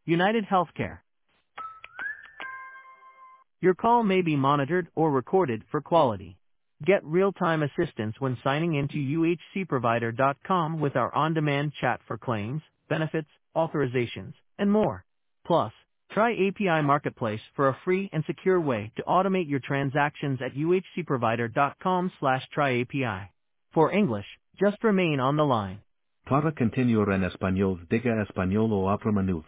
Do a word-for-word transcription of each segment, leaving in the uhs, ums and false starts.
United Healthcare. Your call may be monitored or recorded for quality. Get real-time assistance when signing into U H C provider dot com with our on-demand chat for claims, benefits, authorizations, and more. Plus, try A P I Marketplace for a free and secure way to automate your transactions at U H C provider dot com slash try A P I. For English, just remain on the line. Para continuar en español, diga español o abra menú.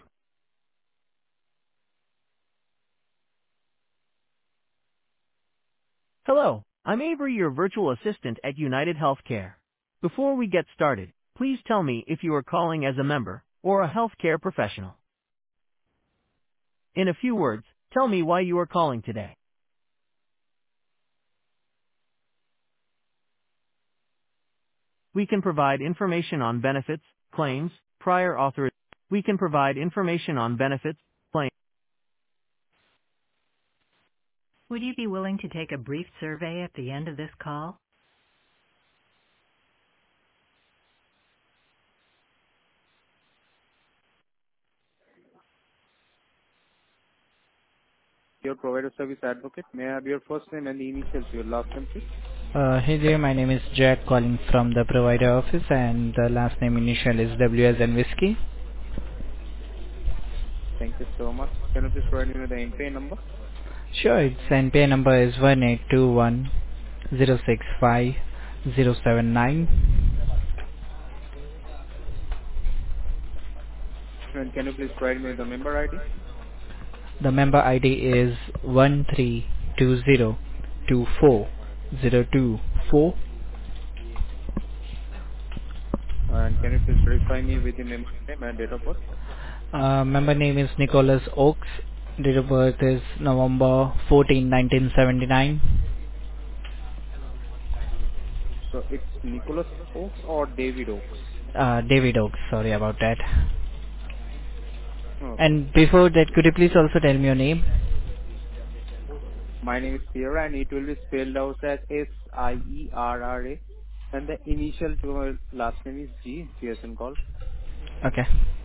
Hello, I'm Avery, your virtual assistant at United Healthcare. Before we get started, please tell me if you are calling as a member or a healthcare professional. In a few words, tell me why you are calling today. We can provide information on benefits, claims, prior authorization. We can provide information on benefits, claims. Would you be willing to take a brief survey at the end of this call? Your provider service advocate. May I have your first name and the initials to your last name, please? Uh, hey there, my name is Jack calling from the provider office and the last name initial is W as in whiskey. Thank you so much. Can you please provide me with the M P I N number? Sure, its N P I number is one eight two one zero six five zero seven nine. And can you please provide me with the member I D? The member I D is one three two zero two four zero two four. And can you please verify me with the member's name and date of birth? Uh, member name is Nicholas Oakes. Date of birth is November fourteenth nineteen seventy-nine. So it's Nicholas Oakes or David Oakes? Uh, David Oakes, sorry about that. Okay. And before that, could you please also tell me your name? My name is Sierra and it will be spelled out as S I E R R A. And the initial to my last name is G, G as in golf. Okay.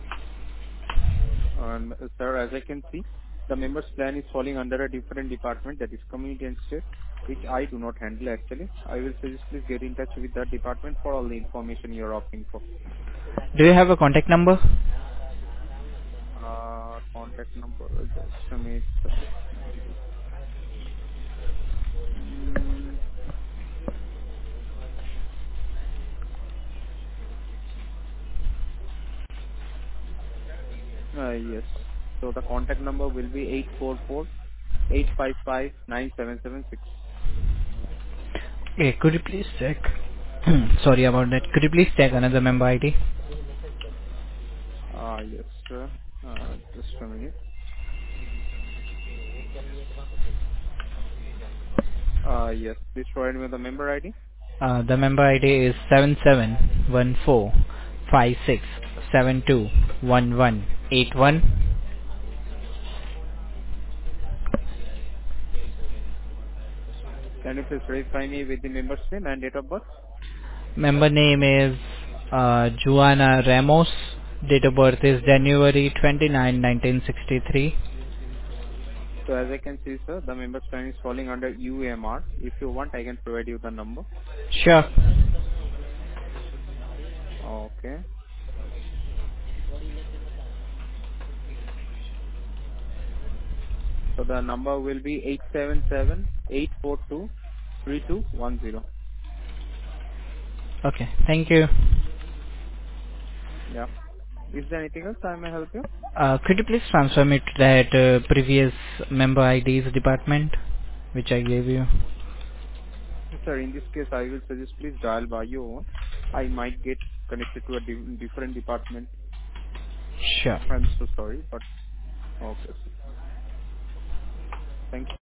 Um, sir, as I can see, the members plan is falling under a different department, that is community and state, which I do not handle actually. I will suggest please get in touch with that department for all the information you are opting for. Do you have a contact number? Uh, contact number, just a minute, sir. Mm, uh, yes. So the contact number will be eight four four eight five five nine seven seven six. Okay, could you please check? Sorry about that. Could you please check another member I D? Uh, yes, sir. Uh, just a minute. Uh, yes, please provide me the member I D. Uh, the member I D is seven seven one four five six seven two one one eight one. Can you please verify me with the member's name and date of birth? Member name is uh, Juana Ramos. Date of birth is January twenty-ninth nineteen sixty-three. So as I can see, sir, the member's plan is falling under U M R. If you want, I can provide you the number. Sure. Okay. So the number will be eight seven seven eight four two three two one zero. Okay, thank you. Yeah. Is there anything else I may help you? Uh, could you please transfer me to that uh, previous member I Ds department which I gave you? Sir, in this case, I will suggest please dial by your own. I might get connected to a di- different department. Sure. I'm so sorry, but okay, sir. Thank you.